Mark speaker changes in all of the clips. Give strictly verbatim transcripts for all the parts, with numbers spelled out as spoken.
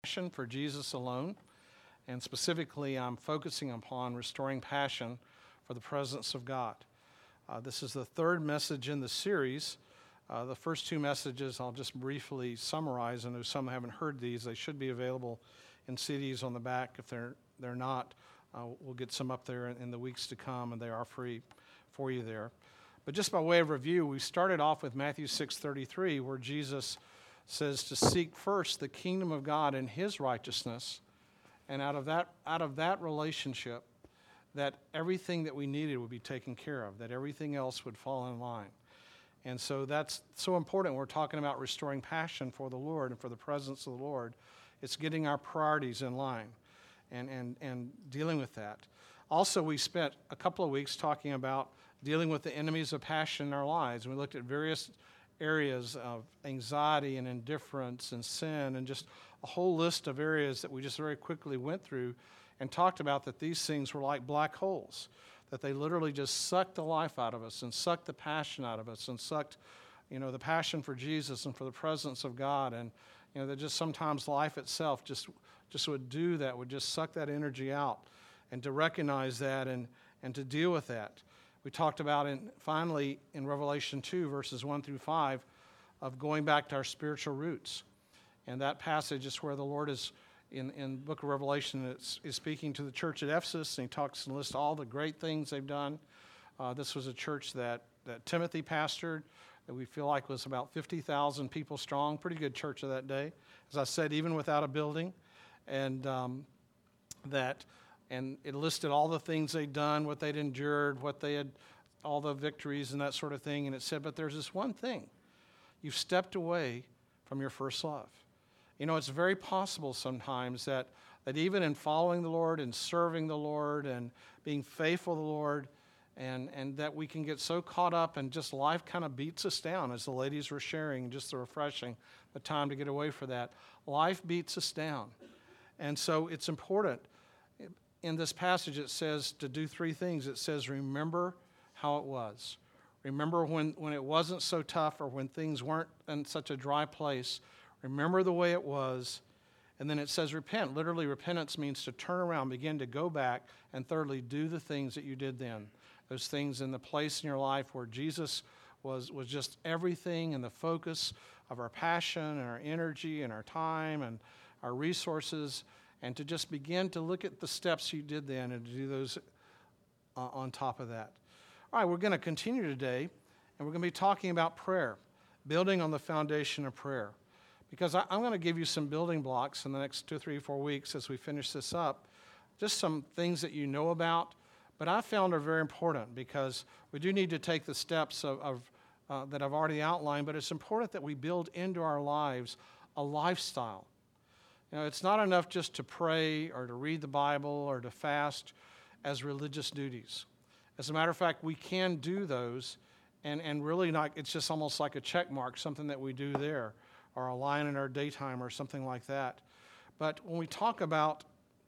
Speaker 1: Passion for Jesus alone, and specifically I'm focusing upon restoring passion for the presence of God. Uh, this is the third message in the series. Uh, the first two messages I'll just briefly summarize. I know some haven't heard these. They should be available in C Ds on the back. If they're they're not, uh, we'll get some up there in, in the weeks to come, and they are free for you there. But just by way of review, we started off with Matthew six thirty-three, where Jesus says to seek first the kingdom of God and His righteousness, and out of that out of that relationship, that everything that we needed would be taken care of, that everything else would fall in line. And so that's so important when we're talking about restoring passion for the Lord and for the presence of the Lord. It's getting our priorities in line and, and, and dealing with that. Also, we spent a couple of weeks talking about dealing with the enemies of passion in our lives. We looked at various areas of anxiety and indifference and sin and just a whole list of areas that we just very quickly went through and talked about that these things were like black holes, that they literally just sucked the life out of us and sucked the passion out of us and sucked, you know, the passion for Jesus and for the presence of God. And, you know, that just sometimes life itself just just would do that, would just suck that energy out. And to recognize that and, and to deal with that. We talked about, in, finally, in Revelation two, verses one through five, of going back to our spiritual roots. And that passage is where the Lord is, in, in the book of Revelation, is, is speaking to the church at Ephesus, and He talks and lists all the great things they've done. Uh, this was a church that, that Timothy pastored, that we feel like was about fifty thousand people strong, pretty good church of that day. As I said, even without a building. And um, that... And it listed all the things they'd done, what they'd endured, what they had, all the victories and that sort of thing. And it said, but there's this one thing. You've stepped away from your first love. You know, it's very possible sometimes that, that even in following the Lord and serving the Lord and being faithful to the Lord, and, and that we can get so caught up and just life kind of beats us down, as the ladies were sharing, just the refreshing, the time to get away for that. Life beats us down. And so it's important. In this passage, it says to do three things. It says, remember how it was. Remember when, when it wasn't so tough or when things weren't in such a dry place. Remember the way it was. And then it says repent. Literally, repentance means to turn around, begin to go back, and thirdly, do the things that you did then. Those things in the place in your life where Jesus was, was just everything and the focus of our passion and our energy and our time and our resources, and to just begin to look at the steps you did then and to do those uh, on top of that. All right, we're going to continue today, and we're going to be talking about prayer, building on the foundation of prayer. Because I, I'm going to give you some building blocks in the next two, three, four weeks as we finish this up, just some things that you know about, but I found are very important because we do need to take the steps of, of uh, that I've already outlined, but it's important that we build into our lives a lifestyle. You know, it's not enough just to pray or to read the Bible or to fast as religious duties. As a matter of fact, we can do those, and, and really not, it's just almost like a check mark, something that we do there, or a line in our daytime or something like that. But when we talk about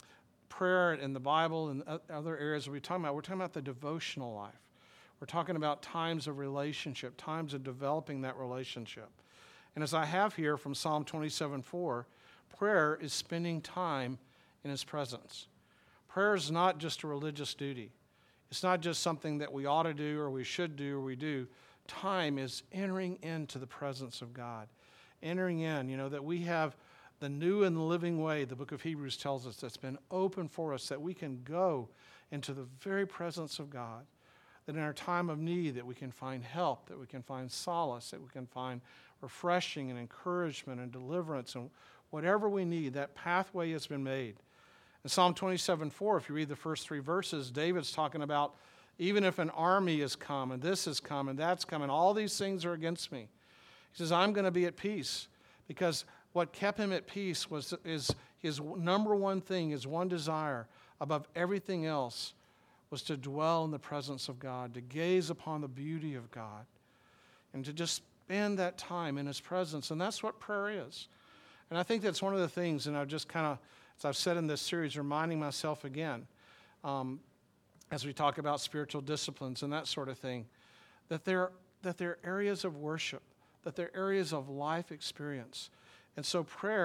Speaker 1: prayer in the Bible and other areas we're talking about, we're talking about the devotional life. We're talking about times of relationship, times of developing that relationship. And as I have here from Psalm twenty-seven four, prayer is spending time in His presence. Prayer is not just a religious duty. It's not just something that we ought to do or we should do or we do. Time is entering into the presence of God. Entering in, you know, that we have the new and the living way, the book of Hebrews tells us, that's been open for us, that we can go into the very presence of God. That in our time of need, that we can find help, that we can find solace, that we can find refreshing and encouragement and deliverance and whatever we need, that pathway has been made. In Psalm twenty-seven four, if you read the first three verses, David's talking about even if an army has come and this has come and that's come and all these things are against me. He says, I'm going to be at peace because what kept him at peace was is his number one thing, his one desire above everything else was to dwell in the presence of God, to gaze upon the beauty of God, and to just spend that time in His presence. And that's what prayer is. And I think that's one of the things, and I've just kind of, as I've said in this series, reminding myself again, um, as we talk about spiritual disciplines and that sort of thing, that there, that there are areas of worship, that there are areas of life experience. And so prayer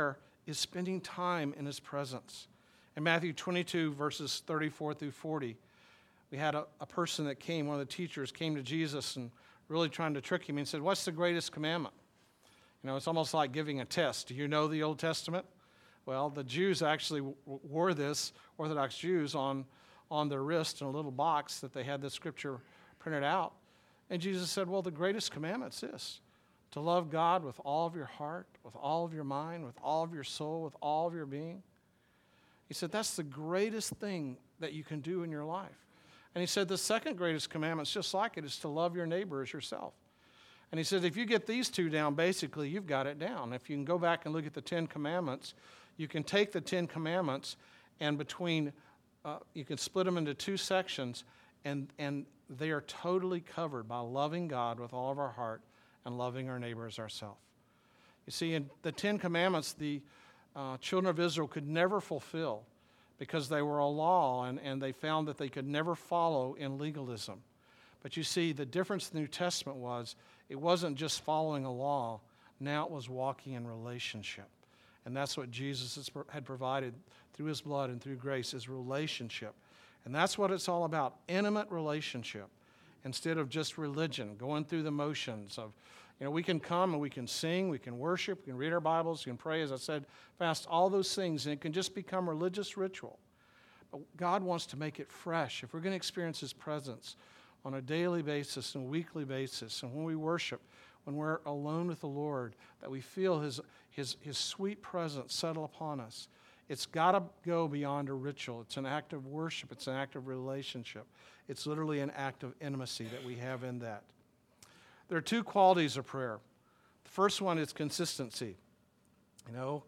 Speaker 1: is spending time in his presence. In Matthew twenty-two, verses thirty-four through forty, we had a, a person that came, one of the teachers came to Jesus and really trying to trick him and said, what's the greatest commandment? You know, it's almost like giving a test. Do you know the Old Testament? Well, the Jews actually w- wore this, Orthodox Jews, on, on their wrist in a little box that they had the scripture printed out. And Jesus said, well, the greatest commandment's this, to love God with all of your heart, with all of your mind, with all of your soul, with all of your being. He said, that's the greatest thing that you can do in your life. And he said, the second greatest commandment, just like it, is to love your neighbor as yourself. And he said, if you get these two down, basically, you've got it down. If you can go back and look at the Ten Commandments, you can take the Ten Commandments and between, uh, you can split them into two sections, and, and they are totally covered by loving God with all of our heart and loving our neighbor as ourselves. You see, in the Ten Commandments, the uh, children of Israel could never fulfill because they were a law, and, and they found that they could never follow in legalism. But you see, the difference in the New Testament was it wasn't just following a law. Now it was walking in relationship. And that's what Jesus has, had provided through his blood and through grace, is relationship. And that's what it's all about, intimate relationship, instead of just religion, going through the motions of, you know, we can come and we can sing, we can worship, we can read our Bibles, we can pray, as I said, fast, all those things, and it can just become religious ritual. But God wants to make it fresh. If we're going to experience his presence on a daily basis and weekly basis, and when we worship, when we're alone with the Lord, that we feel his, his, his sweet presence settle upon us, it's got to go beyond a ritual. It's an act of worship. It's an act of relationship. It's literally an act of intimacy that we have in that. There are two qualities of prayer. The first one is consistency. You know,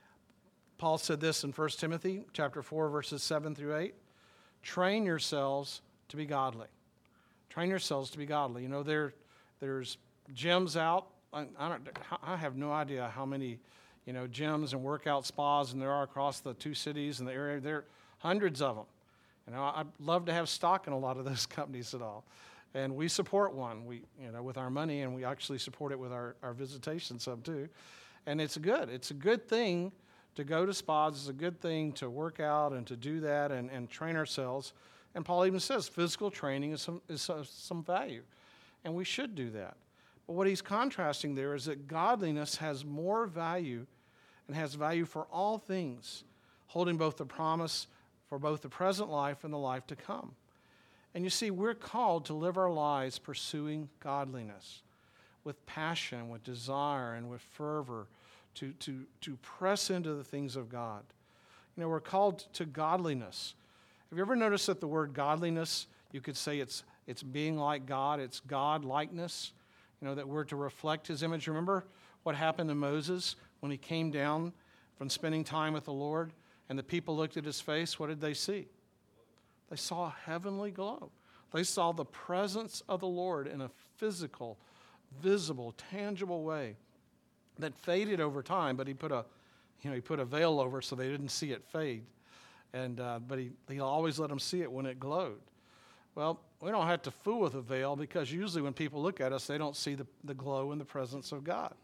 Speaker 1: Paul said this in First Timothy chapter four, verses seven through eight. Train yourselves to be godly. Train yourselves to be godly. You know, there, there's gyms out. I, I, don't, I have no idea how many, you know, gyms and workout spas and there are across the two cities and the area. There are hundreds of them. You know, I'd love to have stock in a lot of those companies at all. And we support one, we, you know, with our money, and we actually support it with our, our visitation sub too. And it's good. It's a good thing to go to spas. It's a good thing to work out and to do that and, and train ourselves. And Paul even says physical training is some, is some value. And we should do that. But what he's contrasting there is that godliness has more value and has value for all things, holding both the promise for both the present life and the life to come. And you see, we're called to live our lives pursuing godliness with passion, with desire, and with fervor to, to, to press into the things of God. You know, we're called to godliness. Have you ever noticed that the word godliness, you could say it's it's being like God, it's God-likeness, you know, that we're to reflect his image. Remember what happened to Moses when he came down from spending time with the Lord and the people looked at his face? What did they see? They saw a heavenly glow. They saw the presence of the Lord in a physical, visible, tangible way that faded over time, but he put a, you know, he put a veil over so they didn't see it fade. And uh, but he, he always let them see it when it glowed. Well, we don't have to fool with a veil because usually when people look at us, they don't see the, the glow in the presence of God.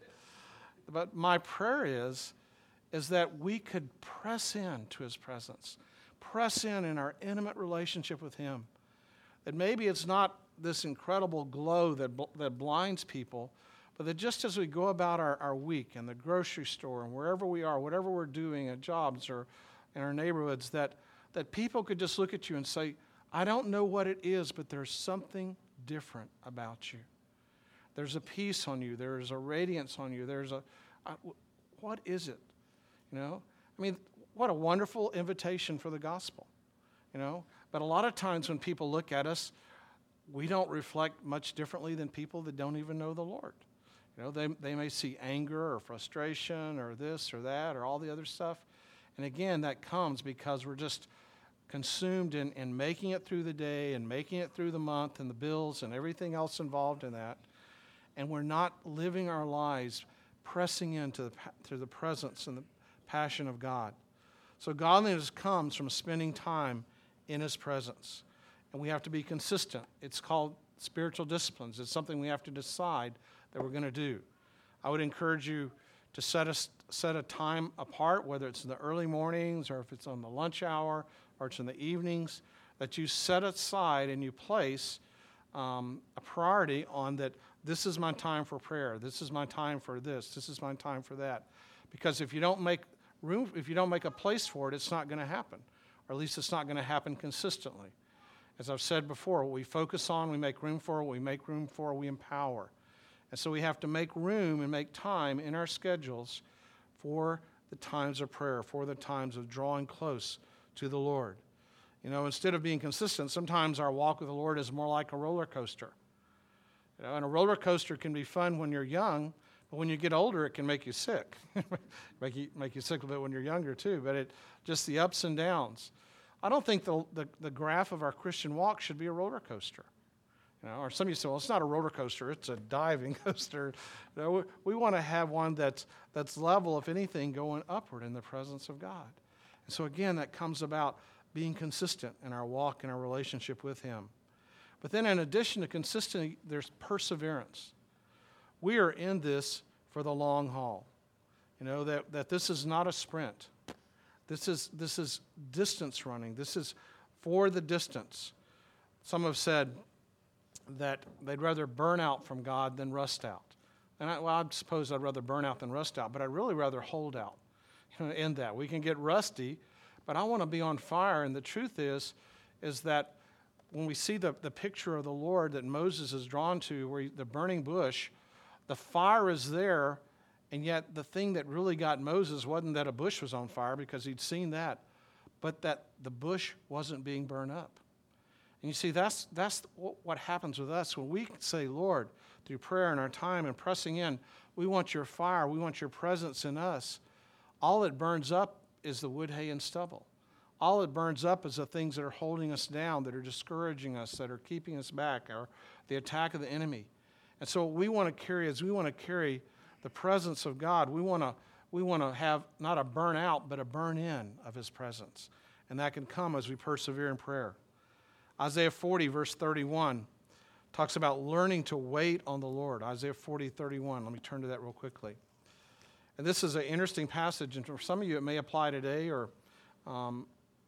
Speaker 1: But my prayer is, is that we could press in to his presence. Press in in our intimate relationship with him. That maybe it's not this incredible glow that, that blinds people, but that just as we go about our, our week in the grocery store and wherever we are, whatever we're doing at jobs or in our neighborhoods, that, that people could just look at you and say, I don't know what it is, but there's something different about you. There's a peace on you. There's a radiance on you. There's a, a what is it? You know? I mean, what a wonderful invitation for the gospel, you know? But a lot of times when people look at us, we don't reflect much differently than people that don't even know the Lord. You know, they, they may see anger or frustration or this or that or all the other stuff. And again, that comes because we're just consumed in, in making it through the day and making it through the month and the bills and everything else involved in that. And we're not living our lives pressing into the, to the presence and the passion of God. So godliness comes from spending time in his presence. And we have to be consistent. It's called spiritual disciplines. It's something we have to decide that we're going to do. I would encourage you to set a, set a time apart, whether it's in the early mornings or if it's on the lunch hour or it's in the evenings, that you set aside and you place um, a priority on that. This is my time for prayer. This is my time for this. This is my time for that. Because if you don't make room, if you don't make a place for it, it's not going to happen. Or at least it's not going to happen consistently. As I've said before, what we focus on, we make room for. What we make room for, we empower. And so we have to make room and make time in our schedules for the times of prayer, for the times of drawing close to the Lord. You know, instead of being consistent, sometimes our walk with the Lord is more like a roller coaster. You know, and a roller coaster can be fun when you're young, but when you get older, it can make you sick. make you make you sick a bit when you're younger too. But it just the ups and downs. I don't think the, the the graph of our Christian walk should be a roller coaster. You know, or some of you say, well, it's not a roller coaster; it's a diving coaster. You know, we, we want to have one that's that's level, if anything, going upward in the presence of God. And so again, that comes about being consistent in our walk and our relationship with Him. But then in addition to consistency, there's perseverance. We are in this for the long haul. You know, that, that this is not a sprint. This is, this is distance running. This is for the distance. Some have said that they'd rather burn out from God than rust out. And I, well, I suppose I'd rather burn out than rust out, but I'd really rather hold out you know, in that. We can get rusty, but I want to be on fire. And the truth is, is that when we see the, the picture of the Lord that Moses is drawn to, where he, the burning bush, the fire is there, and yet the thing that really got Moses wasn't that a bush was on fire, because he'd seen that, but that the bush wasn't being burned up. And you see, that's, that's what happens with us when we say, Lord, through prayer and our time and pressing in, we want your fire, we want your presence in us. All it burns up is the wood, hay, and stubble. All it burns up is the things that are holding us down, that are discouraging us, that are keeping us back, or the attack of the enemy. And so what we want to carry is we want to carry the presence of God. We want to we want to have not a burn out, but a burn in of His presence. And that can come as we persevere in prayer. Isaiah forty, verse thirty-one, talks about learning to wait on the Lord. Isaiah forty, thirty-one. Let me turn to that real quickly. And this is an interesting passage, and for some of you it may apply today, or um,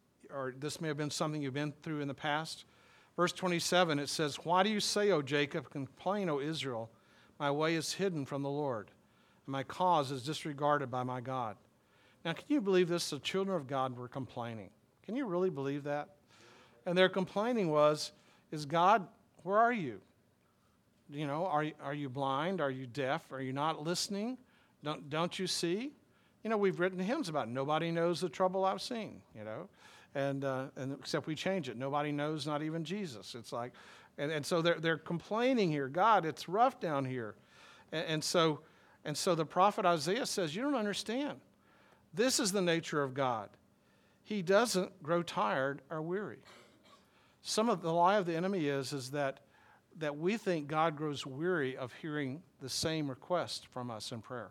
Speaker 1: or this may have been something you've been through in the past. Verse twenty-seven, it says, "Why do you say, O Jacob, complain, O Israel? My way is hidden from the Lord, and my cause is disregarded by my God." Now, can you believe this? The children of God were complaining. Can you really believe that? And their complaining was, is God, where are you? You know, are, are you blind? Are you deaf? Are you not listening? Don't, don't you see? You know, we've written hymns about nobody knows the trouble I've seen, you know. And, uh, and except we change it. Nobody knows, not even Jesus. It's like, and, and so they're, they're complaining here. God, it's rough down here. And, and so and so the prophet Isaiah says, you don't understand. This is the nature of God. He doesn't grow tired or weary. Some of the lie of the enemy is, is that, that we think God grows weary of hearing the same request from us in prayer.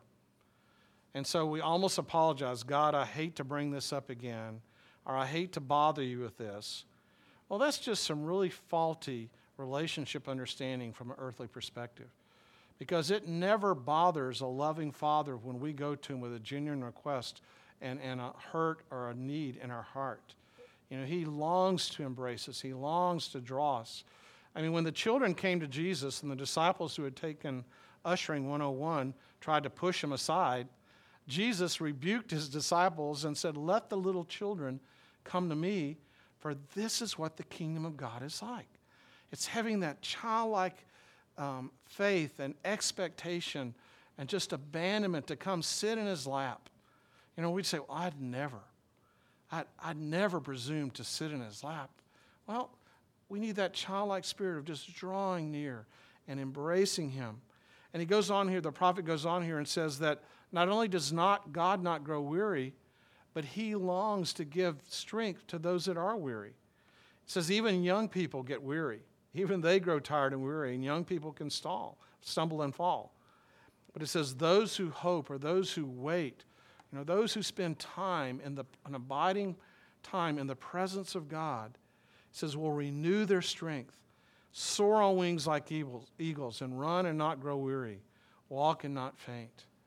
Speaker 1: And so we almost apologize. God, I hate to bring this up again, or I hate to bother you with this. Well, that's just some really faulty relationship understanding from an earthly perspective, because it never bothers a loving Father when we go to Him with a genuine request and, and a hurt or a need in our heart. You know, He longs to embrace us. He longs to draw us. I mean, when the children came to Jesus and the disciples who had taken Ushering one oh one tried to push Him aside, Jesus rebuked His disciples and said, "Let the little children come to me, for this is what the kingdom of God is like." It's having that childlike um, faith and expectation and just abandonment to come sit in His lap. You know, we'd say, well, I'd never, I'd, I'd never presume to sit in His lap. Well, we need that childlike spirit of just drawing near and embracing Him. And he goes on here, the prophet goes on here and says that not only does not God not grow weary, but He longs to give strength to those that are weary. It says even young people get weary. Even they grow tired and weary, and young people can stall, stumble and fall. But it says those who hope, or those who wait, you know, those who spend time in the an abiding time in the presence of God, it says will renew their strength, soar on wings like eagles, eagles, and run and not grow weary, walk and not faint.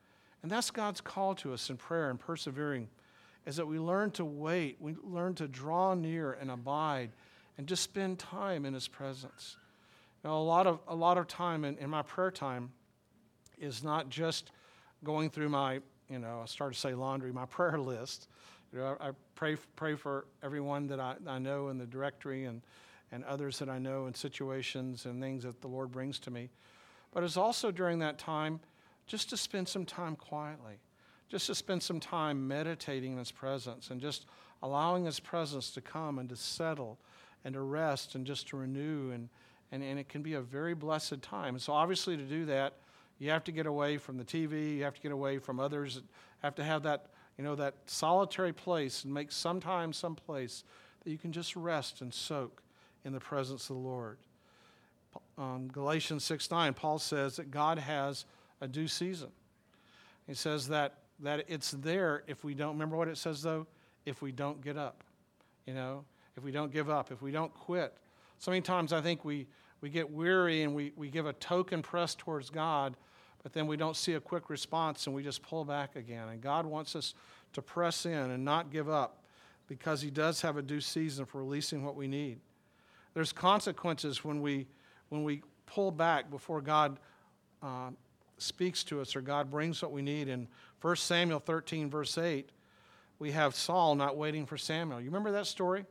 Speaker 1: And that's God's call to us in prayer and persevering, is that we learn to wait, we learn to draw near and abide and just spend time in his presence. You know, a lot of a lot of time in, in my prayer time is not just going through my, you know, I started to say laundry, my prayer list. You know, I, I pray pray for everyone that I, I know in the directory and, and others that I know in situations and things that the Lord brings to me. But it's also during that time just to spend some time quietly, just to spend some time meditating in his presence and just allowing his presence to come and to settle and to rest and just to renew. And, and, and it can be a very blessed time. And so obviously to do that, you have to get away from the T V. You have to get away from others. Have to have that, you know, that solitary place and make some time, some place that you can just rest and soak in the presence of the Lord. Um, Galatians six nine, Paul says that God has a due season. He says that that it's there if we don't, remember what it says though? If we don't get up, you know, if we don't give up, if we don't quit. So many times I think we, we get weary and we, we give a token press towards God, but then we don't see a quick response and we just pull back again. And God wants us to press in and not give up because he does have a due season for releasing what we need. There's consequences when we when we pull back before God uh, speaks to us or God brings what we need. In First Samuel thirteen, verse eight, we have Saul not waiting for Samuel. You remember that story?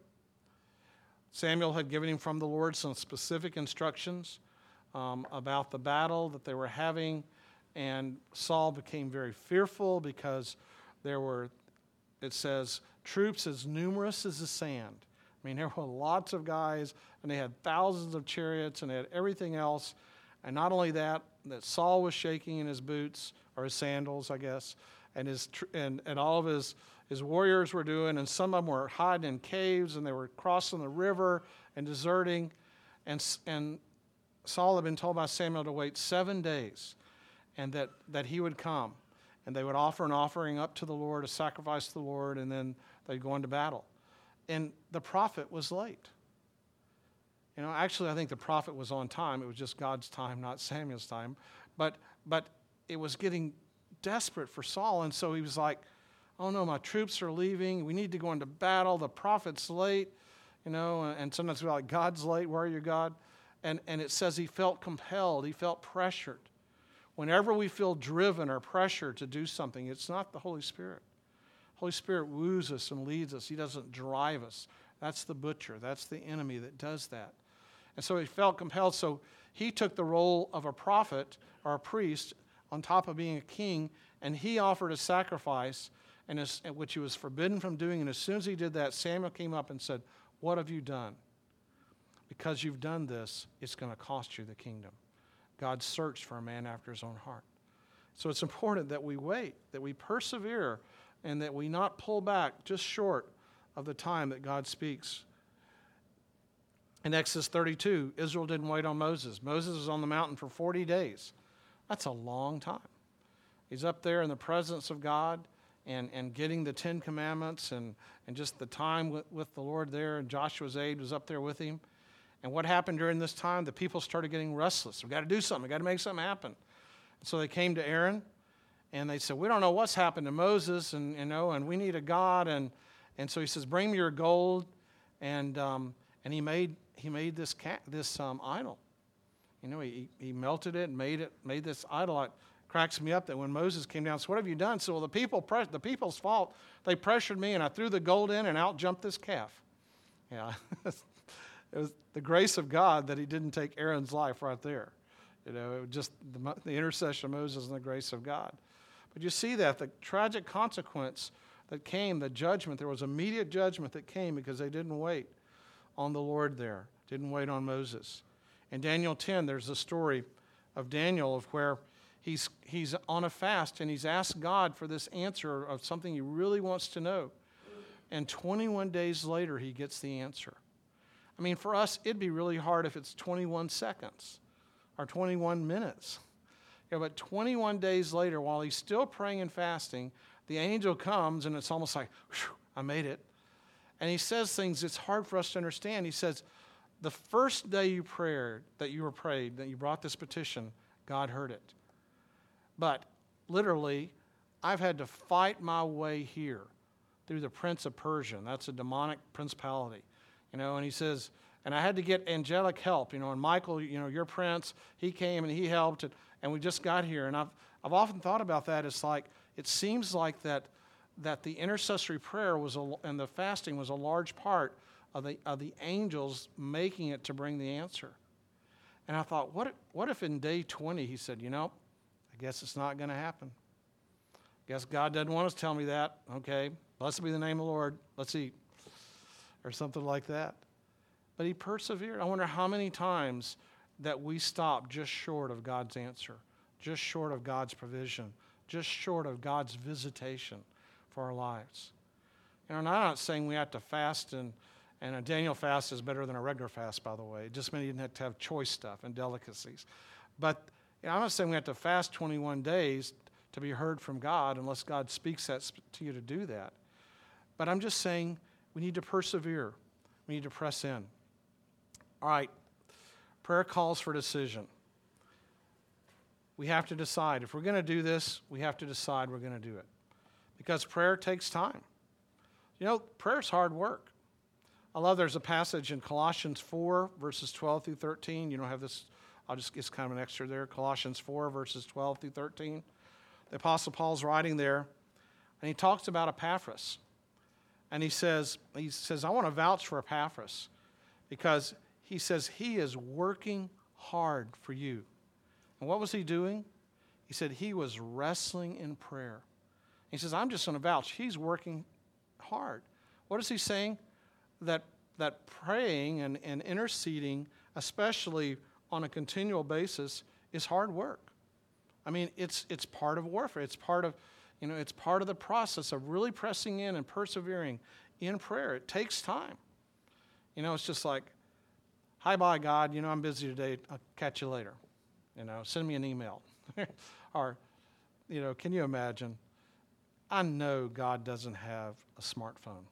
Speaker 1: Samuel had given him from the Lord some specific instructions um, about the battle that they were having, and Saul became very fearful because there were, it says, troops as numerous as the sand. I mean, there were lots of guys, and they had thousands of chariots, and they had everything else. And not only that, that Saul was shaking in his boots, or his sandals, I guess, and his and, and all of his, his warriors were doing, and some of them were hiding in caves, and they were crossing the river and deserting. And, and Saul had been told by Samuel to wait seven days, and that, that he would come. And they would offer an offering up to the Lord, a sacrifice to the Lord, and then they'd go into battle. And the prophet was late. You know, actually, I think the prophet was on time. It was just God's time, not Samuel's time. But but it was getting desperate for Saul, and so he was like, oh no, my troops are leaving. We need to go into battle. The prophet's late. You know, and sometimes we're like, God's late. Where are you, God? And, and it says he felt compelled. He felt pressured. Whenever we feel driven or pressured to do something, it's not the Holy Spirit. Holy Spirit woos us and leads us. He doesn't drive us. That's the butcher. That's the enemy that does that. And so he felt compelled. So he took the role of a prophet or a priest on top of being a king, and he offered a sacrifice, and as, which he was forbidden from doing. And as soon as he did that, Samuel came up and said, what have you done? Because you've done this, it's going to cost you the kingdom. God searched for a man after his own heart. So it's important that we wait, that we persevere, and that we not pull back just short of the time that God speaks. In Exodus thirty-two, Israel didn't wait on Moses. Moses was on the mountain for forty days. That's a long time. He's up there in the presence of God and, and getting the Ten Commandments and, and just the time with, with the Lord there, and Joshua's aide was up there with him. And what happened during this time? The people started getting restless. We've got to do something. We've got to make something happen. And so they came to Aaron, and they said, we don't know what's happened to Moses, and you know, and we need a God. And and so he says, bring me your gold. And um, and he made he made this cat, this um, idol. You know, he he melted it and made it made this idol. It cracks me up that when Moses came down, so what have you done? So well, the people press, the people's fault. They pressured me, and I threw the gold in, and out jumped this calf. Yeah. It was the grace of God that he didn't take Aaron's life right there. You know, it was just the, the intercession of Moses and the grace of God. But you see that, the tragic consequence that came, the judgment, there was immediate judgment that came because they didn't wait on the Lord there, didn't wait on Moses. In Daniel ten, there's a story of Daniel of where he's, he's on a fast and he's asked God for this answer of something he really wants to know. And twenty-one days later, he gets the answer. I mean, for us, it'd be really hard if it's twenty-one seconds or twenty-one minutes. Yeah, but twenty-one days later, while he's still praying and fasting, the angel comes, and it's almost like, I made it. And he says things it's hard for us to understand. He says, the first day you prayed, that you were prayed, that you brought this petition, God heard it. But literally, I've had to fight my way here through the prince of Persia. That's a demonic principality, you know. And he says, and I had to get angelic help, you know. And Michael, you know, your prince, he came and he helped, and, and we just got here. And I've I've often thought about that. It's like it seems like that that the intercessory prayer was a, and the fasting was a large part of the of the angels making it to bring the answer. And I thought, what if, what if in day twenty he said, you know, I guess it's not going to happen. Guess God doesn't want us to tell me that. Okay, blessed be the name of the Lord. Let's eat. Or something like that. But he persevered. I wonder how many times that we stop just short of God's answer, just short of God's provision, just short of God's visitation for our lives. You know, and I'm not saying we have to fast, and, and a Daniel fast is better than a regular fast, by the way. It just means you didn't have to have choice stuff and delicacies. But you know, I'm not saying we have to fast twenty-one days to be heard from God unless God speaks that to you to do that. But I'm just saying we need to persevere. We need to press in. All right, prayer calls for decision. We have to decide. If we're going to do this, we have to decide we're going to do it. Because prayer takes time. You know, prayer is hard work. I love there's a passage in Colossians four, verses twelve through thirteen. You don't have this, I'll just, it's kind of an extra there. Colossians four, verses twelve through thirteen. The Apostle Paul's writing there, and he talks about Epaphras. And he says, he says, I want to vouch for Epaphras because he says he is working hard for you. And what was he doing? He said he was wrestling in prayer. He says, I'm just going to vouch. He's working hard. What is he saying? That, that praying and, and interceding, especially on a continual basis, is hard work. I mean, it's it's part of warfare. It's part of, you know, it's part of the process of really pressing in and persevering in prayer. It takes time. You know, it's just like, hi, bye, God. You know, I'm busy today. I'll catch you later. You know, send me an email. Or, you know, can you imagine? I know God doesn't have a smartphone.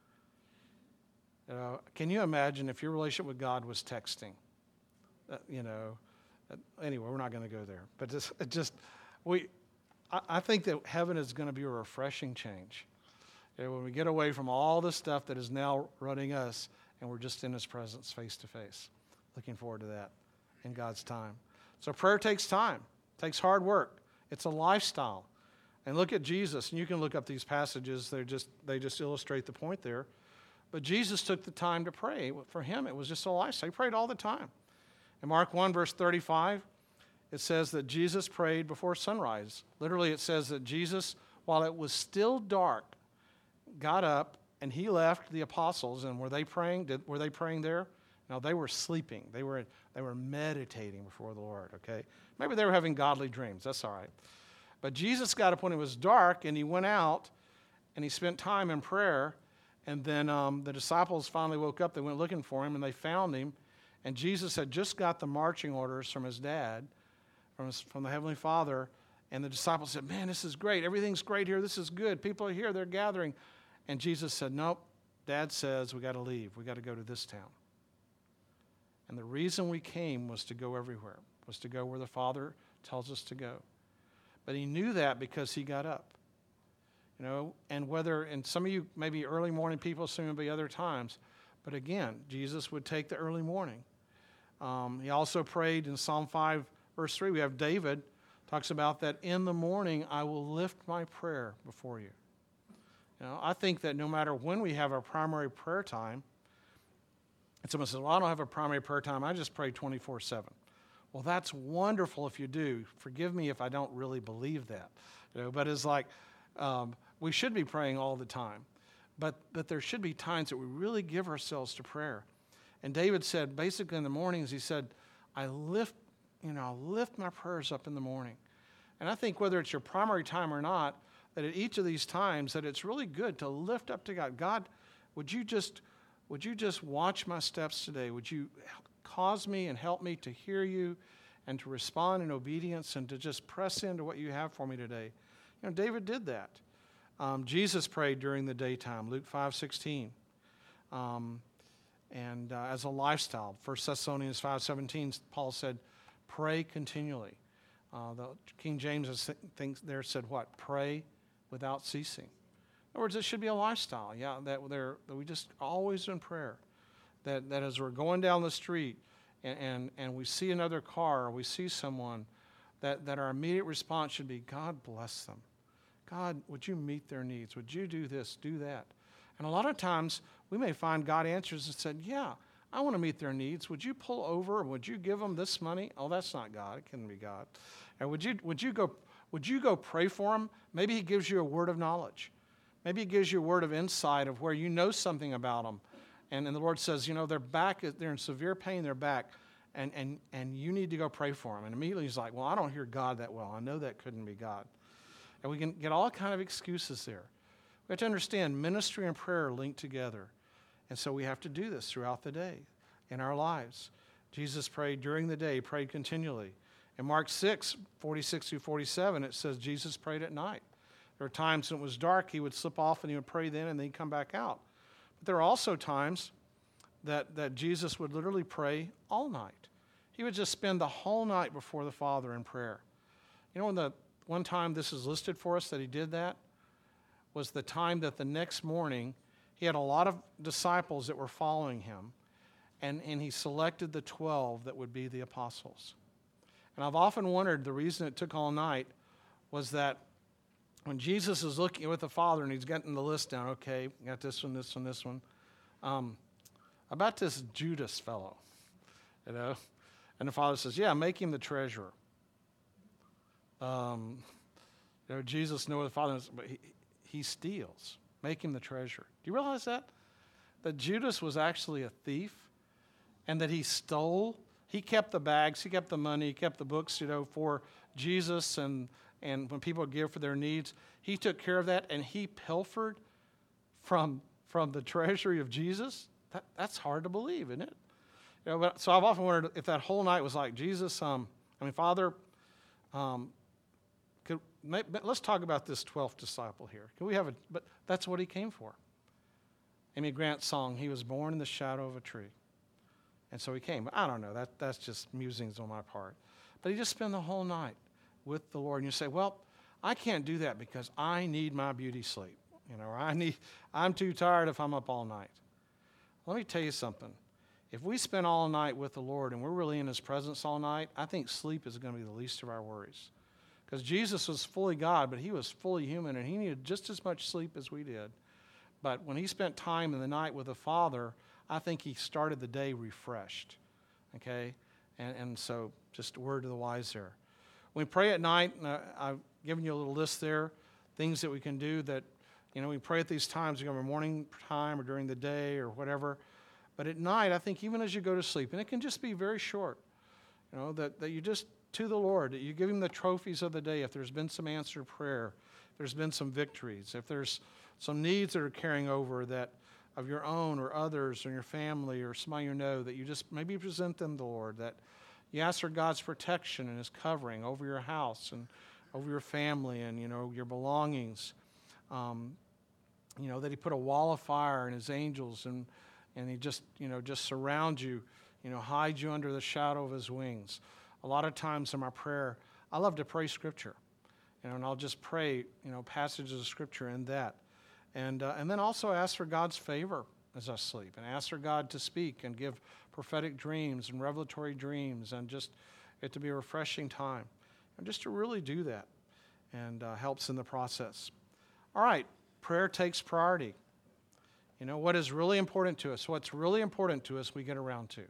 Speaker 1: You know, can you imagine if your relationship with God was texting? Uh, you know, uh, anyway, we're not going to go there. But just, it just we, I, I think that heaven is going to be a refreshing change. You know, when we get away from all the stuff that is now running us, and we're just in His presence, face to face. Looking forward to that in God's time. So prayer takes time, takes hard work. It's a lifestyle. And look at Jesus, and you can look up these passages. They just they just illustrate the point there. But Jesus took the time to pray. For him, it was just a lifestyle. He prayed all the time. In Mark one, verse thirty-five, it says that Jesus prayed before sunrise. Literally, it says that Jesus, while it was still dark, got up and he left the apostles. And were they praying? Did, were they praying there? No, they were sleeping. They were they were meditating before the Lord. Okay, maybe they were having godly dreams. That's all right. But Jesus got up when it was dark, and he went out, and he spent time in prayer. And then um, the disciples finally woke up. They went looking for him, and they found him. And Jesus had just got the marching orders from his dad, from, his, from the Heavenly Father. And the disciples said, man, this is great. Everything's great here. This is good. People are here. They're gathering. And Jesus said, nope. Dad says we got to leave. We got to go to this town. And the reason we came was to go everywhere, was to go where the Father tells us to go. But he knew that because he got up. You know, and whether, and some of you maybe early morning people, some of you other times, but again, Jesus would take the early morning. Um, he also prayed in Psalm five, verse three. We have David talks about that in the morning I will lift my prayer before you. You know, I think that no matter when we have our primary prayer time, and someone says, well, I don't have a primary prayer time. I just pray twenty-four seven. Well, that's wonderful if you do. Forgive me if I don't really believe that. You know, but it's like um, we should be praying all the time. But, but there should be times that we really give ourselves to prayer. And David said, basically in the mornings, he said, I lift, you know, I lift my prayers up in the morning. And I think whether it's your primary time or not, that at each of these times that it's really good to lift up to God. God, would you just, would you just watch my steps today? Would you cause me and help me to hear you and to respond in obedience and to just press into what you have for me today? You know, David did that. Um, Jesus prayed during the daytime, Luke five sixteen. Um, and uh, as a lifestyle, First Thessalonians five seventeen, Paul said, pray continually. Uh, the King James thinks there said what? Pray without ceasing. In other words, it should be a lifestyle, yeah, that, that we just always in prayer. That, that as we're going down the street and, and, and we see another car or we see someone, that, that our immediate response should be, God bless them. God, would you meet their needs? Would you do this, do that? And a lot of times we may find God answers and said, yeah, I want to meet their needs. Would you pull over? Would you give them this money? Oh, that's not God. It couldn't be God. And would you, would you go, would you go pray for them? Maybe he gives you a word of knowledge. Maybe he gives you a word of insight of where you know something about them. And, and the Lord says, you know, their back, they're in severe pain, their back, and, and, and you need to go pray for them. And immediately he's like, well, I don't hear God that well. I know that couldn't be God. And we can get all kind of excuses there. We have to understand ministry and prayer are linked together. And so we have to do this throughout the day in our lives. Jesus prayed during the day, prayed continually. In Mark six, forty-six through forty-seven, it says Jesus prayed at night. There were times when it was dark, he would slip off and he would pray then and then he'd come back out. But there are also times that, that Jesus would literally pray all night. He would just spend the whole night before the Father in prayer. You know, when the one time this is listed for us that he did that was the time that the next morning he had a lot of disciples that were following him, and, and he selected the twelve that would be the apostles. And I've often wondered the reason it took all night was that when Jesus is looking with the Father and he's getting the list down, okay, got this one, this one, this one, um, about this Judas fellow, you know, and the Father says, yeah, make him the treasurer. Um, you know, Jesus knew what the Father knows, but he, he steals. Make him the treasurer. Do you realize that? That Judas was actually a thief and that he stole. He kept the bags, he kept the money, he kept the books, you know, for Jesus and, and when people would give for their needs. He took care of that and he pilfered from, from the treasury of Jesus. That, that's hard to believe, isn't it? You know, but, so I've often wondered if that whole night was like, Jesus, um, I mean, Father, um, could, may, let's talk about this twelfth disciple here. Can we have a, but that's what he came for. Amy Grant's song, he was born in the shadow of a tree. And so he came. I don't know, that, that's just musings on my part. But he just spent the whole night with the Lord. And you say, well, I can't do that because I need my beauty sleep. You know, or I need, I'm too tired if I'm up all night. Let me tell you something. If we spend all night with the Lord and we're really in his presence all night, I think sleep is going to be the least of our worries. Because Jesus was fully God, but he was fully human, and he needed just as much sleep as we did. But when he spent time in the night with the Father, I think he started the day refreshed. Okay? And, and so just a word to the wise there. When we pray at night, uh, I've given you a little list there, things that we can do that, you know, we pray at these times, you know, morning time or during the day or whatever. But at night, I think even as you go to sleep, and it can just be very short, you know, that, that you just, to the Lord, that you give him the trophies of the day. If there's been some answered prayer, if there's been some victories, if there's some needs that are carrying over that of your own or others or your family or somebody you know, that you just maybe present them to the Lord, that you ask for God's protection and his covering over your house and over your family and, you know, your belongings. Um, you know, that he put a wall of fire and his angels and, and he just, you know, just surround you, you know, hide you under the shadow of his wings. A lot of times in my prayer, I love to pray Scripture, you know, and I'll just pray, you know, passages of Scripture in that. And uh, and then also ask for God's favor as I sleep, and ask for God to speak and give prophetic dreams and revelatory dreams, and just it to be a refreshing time. And just to really do that, and uh, helps in the process. All right, prayer takes priority. You know, what is really important to us, what's really important to us, we get around to.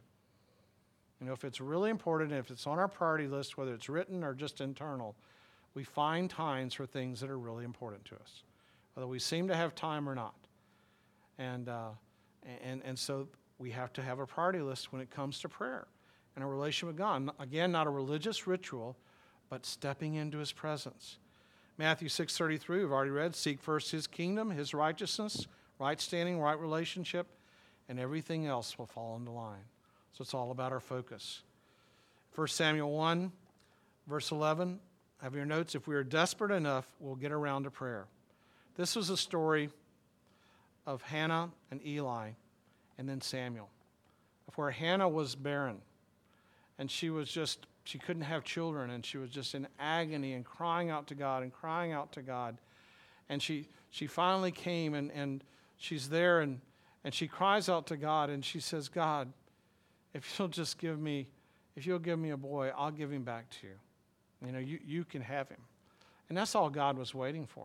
Speaker 1: You know, if it's really important, if it's on our priority list, whether it's written or just internal, we find times for things that are really important to us, whether we seem to have time or not. And, uh, and, and so we have to have a priority list when it comes to prayer and a relation with God. Again, not a religious ritual, but stepping into his presence. Matthew six thirty-three, we've already read, seek first his kingdom, his righteousness, right standing, right relationship, and everything else will fall into line. So it's all about our focus. First Samuel one, verse eleven, have your notes. If we are desperate enough, we'll get around to prayer. This was a story of Hannah and Eli and then Samuel, of where Hannah was barren and she was just, she couldn't have children and she was just in agony and crying out to God and crying out to God. And she she finally came, and, and she's there, and, and she cries out to God, and she says, God, if you'll just give me, if you'll give me a boy, I'll give him back to you. You know, you, you can have him. And that's all God was waiting for.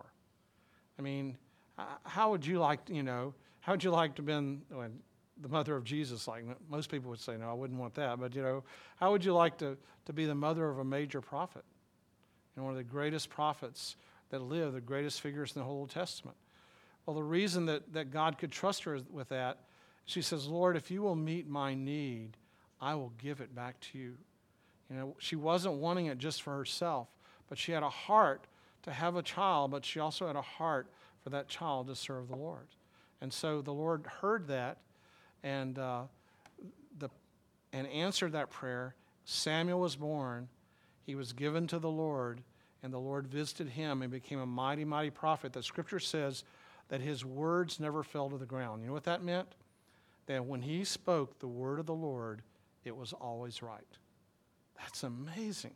Speaker 1: I mean, how would you like, you know, how would you like to have been well, the mother of Jesus? Like most people would say, no, I wouldn't want that. But, you know, how would you like to, to be the mother of a major prophet? You know, one of the greatest prophets that lived, the greatest figures in the whole Old Testament. Well, the reason that, that God could trust her with that, she says, Lord, if you will meet my need, I will give it back to you. You know, she wasn't wanting it just for herself, but she had a heart to have a child, but she also had a heart for that child to serve the Lord. And so the Lord heard that and uh, the and answered that prayer. Samuel was born. He was given to the Lord, and the Lord visited him and became a mighty, mighty prophet. The Scripture says that his words never fell to the ground. You know what that meant? That when he spoke the word of the Lord, it was always right. That's amazing.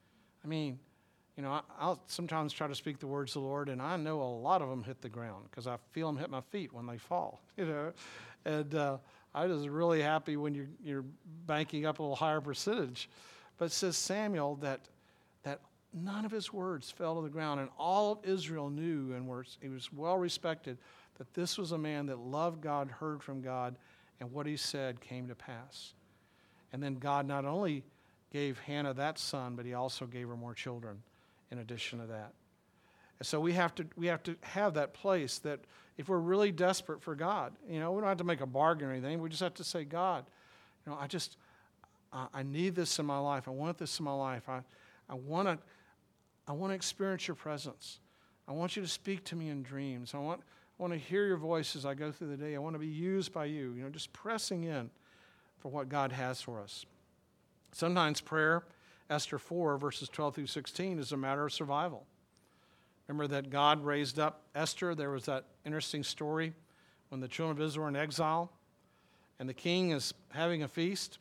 Speaker 1: I mean, you know, I'll sometimes try to speak the words of the Lord, and I know a lot of them hit the ground because I feel them hit my feet when they fall, you know. And uh, I was really happy when you're, you're banking up a little higher percentage. But it says Samuel that that none of his words fell to the ground, and all of Israel knew and were, he was well respected that this was a man that loved God, heard from God, and what he said came to pass. And then God not only gave Hannah that son, but he also gave her more children in addition to that. And so we have to we have to have that place that if we're really desperate for God, you know, we don't have to make a bargain or anything. We just have to say, God, you know, I just, I, I need this in my life. I want this in my life. I, I want to, I want to experience your presence. I want you to speak to me in dreams. I want, I want to hear your voice as I go through the day. I want to be used by you. You know, just pressing in for what God has for us. Sometimes prayer, Esther four, verses twelve through sixteen, is a matter of survival. Remember that God raised up Esther. There was that interesting story when the children of Israel were in exile, and the king is having a feast,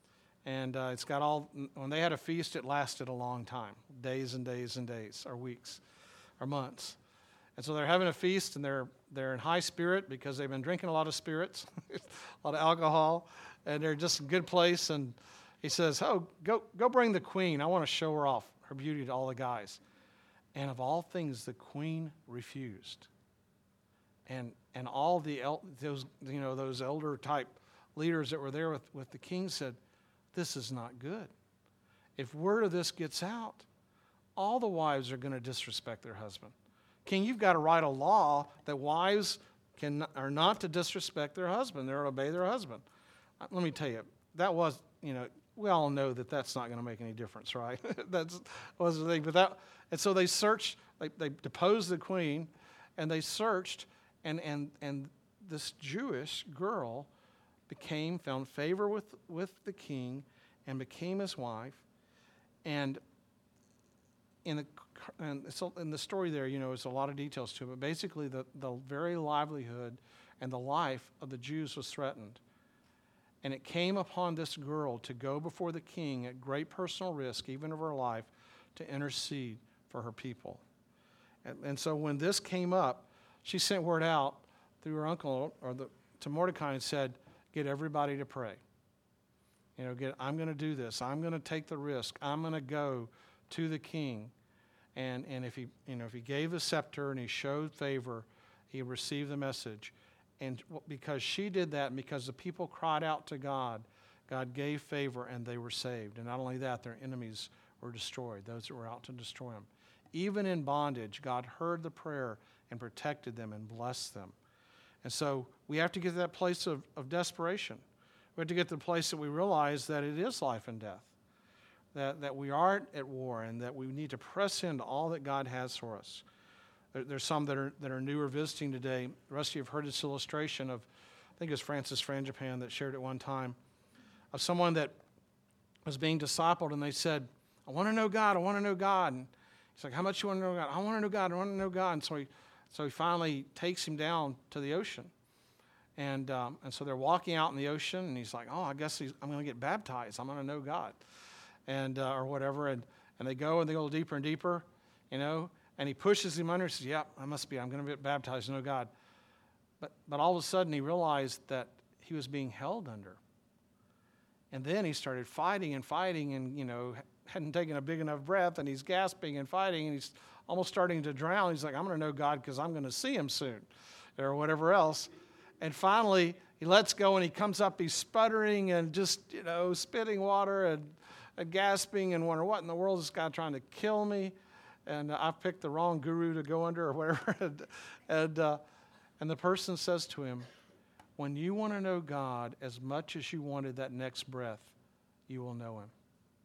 Speaker 1: and uh, it's got all, when they had a feast, it lasted a long time, days and days and days, or weeks, or months. And so they're having a feast, and they're they're in high spirit because they've been drinking a lot of spirits, a lot of alcohol, and they're just in a good place. And he says, oh, go go bring the queen. I want to show her off, her beauty to all the guys. And of all things, the queen refused. And and all the el- those you know those elder type leaders that were there with, with the king said, this is not good. If word of this gets out, all the wives are going to disrespect their husband. King, you've got to write a law that wives can are not to disrespect their husband. They're to obey their husband. Let me tell you, that was, you know, we all know that that's not going to make any difference, right? That was the thing. But that, and so they searched, they, they deposed the queen, and they searched, and and and this Jewish girl became, found favor with, with the king, and became his wife. And in the and so in the story there, you know, there's a lot of details to it, but basically the, the very livelihood and the life of the Jews was threatened. And it came upon this girl to go before the king at great personal risk, even of her life, to intercede for her people. And, and so when this came up, she sent word out through her uncle or the, to Mordecai and said, get everybody to pray. You know, get, I'm going to do this. I'm going to take the risk. I'm going to go to the king. And and if he, you know, if he gave the scepter and he showed favor, he received the message. And because she did that, and because the people cried out to God, God gave favor and they were saved. And not only that, their enemies were destroyed, those that were out to destroy them. Even in bondage, God heard the prayer and protected them and blessed them. And so we have to get to that place of, of desperation. We have to get to the place that we realize that it is life and death, that, that we are at war, and that we need to press into all that God has for us. There, there's some that are that are new or visiting today. The rest of you have heard this illustration of, I think it was Francis Frangipan that shared it one time, of someone that was being discipled, and they said, I want to know God, I want to know God. And he's like, how much you want to know God? I want to know God, I want to know God. And so he, so he finally takes him down to the ocean. And um, and so they're walking out in the ocean, and he's like, oh, I guess he's, I'm going to get baptized. I'm going to know God, and uh, or whatever. And, and they go, and they go deeper and deeper, you know. And he pushes him under and says, yep, I must be. I'm going to get baptized. No, God. But, but all of a sudden he realized that he was being held under. And then he started fighting and fighting and, you know, hadn't taken a big enough breath, and he's gasping and fighting, and he's almost starting to drown. He's like, I'm going to know God because I'm going to see him soon, or whatever else. And finally, he lets go, and he comes up, he's sputtering and just, you know, spitting water and, and gasping and wondering, what in the world is this guy trying to kill me? And uh, I've picked the wrong guru to go under or whatever. and and, uh, and the person says to him, when you want to know God as much as you wanted that next breath, you will know him.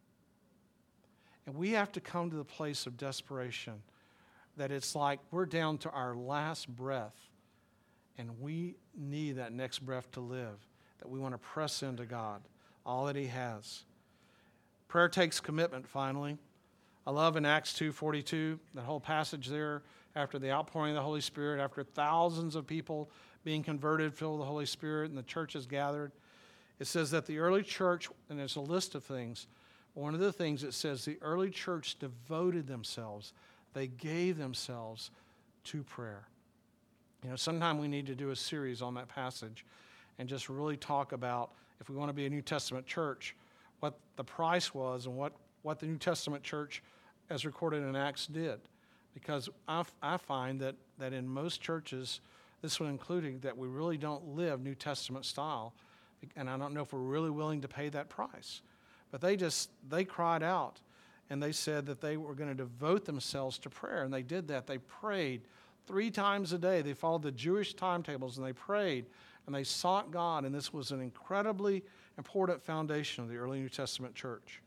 Speaker 1: And we have to come to the place of desperation that it's like we're down to our last breath, and we need that next breath to live, that we want to press into God, all that he has. Prayer takes commitment, finally. I love in Acts two forty-two, that whole passage there, after the outpouring of the Holy Spirit, after thousands of people being converted, filled with the Holy Spirit, and the church is gathered. It says that the early church, and there's a list of things, one of the things it says, the early church devoted themselves, they gave themselves to prayer. You know, sometime we need to do a series on that passage and just really talk about, if we want to be a New Testament church, what the price was and what, what the New Testament church, as recorded in Acts, did. Because I, I find that, that in most churches, this one including, that we really don't live New Testament style. And I don't know if we're really willing to pay that price. But they just, they cried out, and they said that they were going to devote themselves to prayer. And they did that. They prayed three times a day. They followed the Jewish timetables, and they prayed, and they sought God. And this was an incredibly important foundation of the early New Testament church.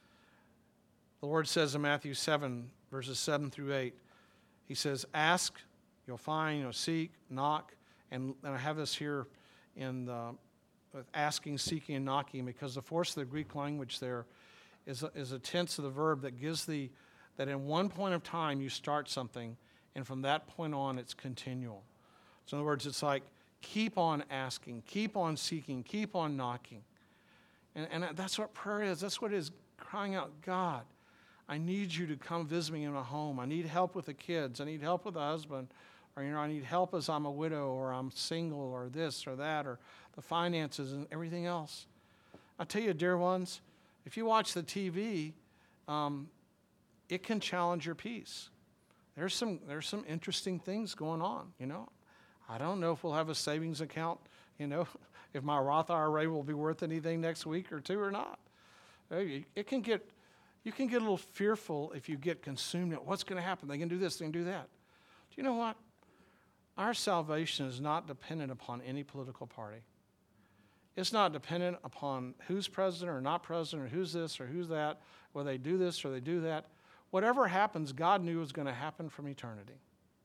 Speaker 1: The Lord says in Matthew seven, verses seven through eight, he says, ask, you'll find, you'll seek, knock. And, and I have this here in the, with asking, seeking, and knocking, because the force of the Greek language there is a, is a tense of the verb that gives the, that in one point of time you start something, and from that point on it's continual. So in other words, it's like keep on asking, keep on seeking, keep on knocking. And, and that's what prayer is. That's what it is, crying out, God, I need you to come visit me in my home. I need help with the kids. I need help with the husband. Or, you know, I need help as I'm a widow, or I'm single, or this or that, or the finances and everything else. I tell you, dear ones, if you watch the T V, um, it can challenge your peace. There's some there's some interesting things going on, you know. I don't know if we'll have a savings account, you know, if my Roth I R A will be worth anything next week or two or not. It can get, you can get a little fearful if you get consumed at what's going to happen. They can do this, they can do that. Do you know what? Our salvation is not dependent upon any political party. It's not dependent upon who's president or not president, or who's this or who's that, whether they do this or they do that. Whatever happens, God knew was going to happen from eternity.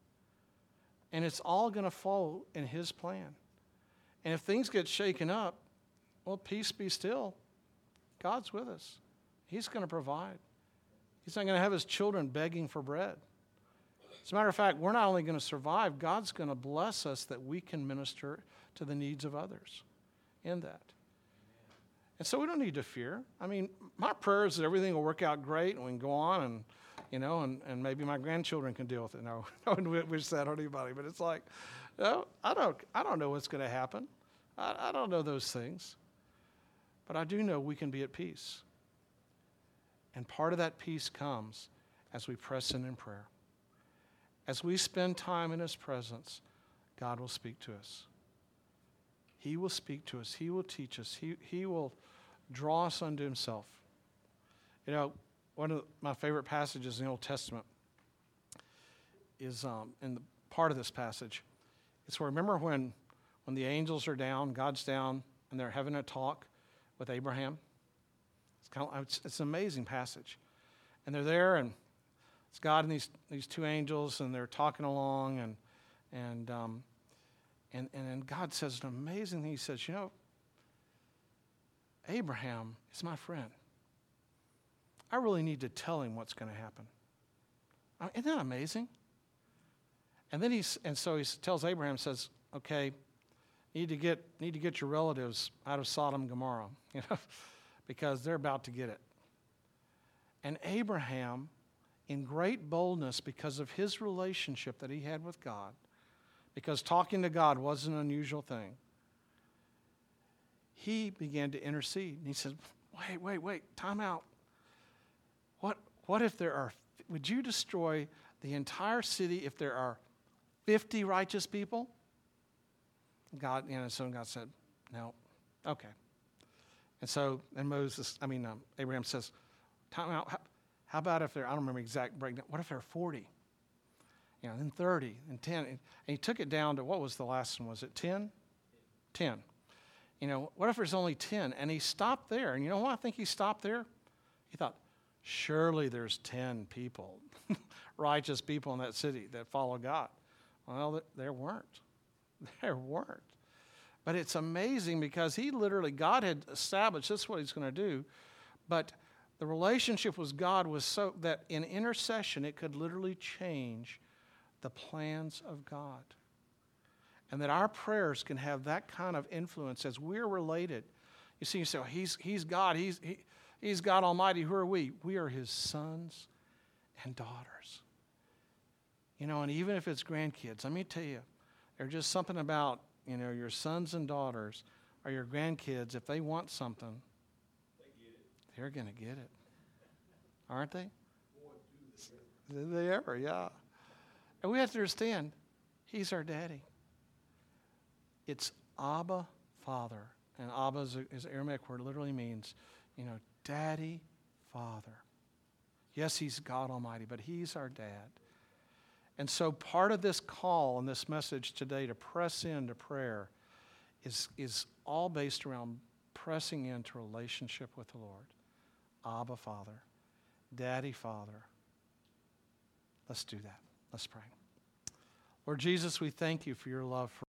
Speaker 1: And it's all going to fall in his plan. And if things get shaken up, well, peace be still. God's with us. He's going to provide. He's not going to have his children begging for bread. As a matter of fact, we're not only going to survive, God's going to bless us that we can minister to the needs of others in that. And so we don't need to fear. I mean, my prayer is that everything will work out great and we can go on and, you know, and, and maybe my grandchildren can deal with it. No, I wouldn't wish that on anybody. But it's like, no, I don't, I don't know what's going to happen. I, I don't know those things. But I do know we can be at peace. And part of that peace comes as we press in in prayer. As we spend time in his presence, God will speak to us. He will speak to us. He will teach us. He, he will draw us unto himself. You know, one of my favorite passages in the Old Testament is um, in the part of this passage. It's where, remember when, when the angels are down, God's down, and they're having a talk with Abraham? It's, kind of, it's, it's an amazing passage. And they're there, and it's God and these these two angels, and they're talking along, and and um, and and then God says an amazing thing. He says, you know, Abraham is my friend. I really need to tell him what's going to happen. Uh, isn't that amazing? And then he's and so he tells Abraham, says, okay, need to get need to get your relatives out of Sodom and Gomorrah, you know, because they're about to get it. And Abraham, in great boldness because of his relationship that he had with God, because talking to God was an unusual thing, he began to intercede. And he said, wait, wait, wait, time out. What, what if there are, would you destroy the entire city if there are fifty righteous people? God, you know, so God said, no, okay. And so, and Moses, I mean, um, Abraham says, time out, how, how about if there, I don't remember exact breakdown, what if there are forty? You know, then thirty, and ten. And he took it down to, what was the last one? Was it ten? ten. You know, what if there's only ten? And he stopped there. And you know why I think he stopped there? He thought, surely there's ten people, righteous people in that city that follow God. Well, there weren't. There weren't. But it's amazing because he literally, God had established this is what he's going to do. But the relationship with God was so that in intercession it could literally change the plans of God. And that our prayers can have that kind of influence as we're related. You see, you say, oh, he's, he's God. He's, he, he's God Almighty. Who are we? We are his sons and daughters. You know, and even if it's grandkids, let me tell you, there's just something about, you know, your sons and daughters or your grandkids, if they want something, they get it. They're going to get it. Aren't they? Did they ever? Yeah. And we have to understand, he's our daddy. It's Abba, Father. And Abba is an Aramaic word, literally means, you know, daddy, father. Yes, he's God Almighty, but he's our dad. And so part of this call and this message today to press into prayer is, is all based around pressing into relationship with the Lord. Abba, Father. Daddy, Father. Let's do that. Let's pray. Lord Jesus, we thank you for your love for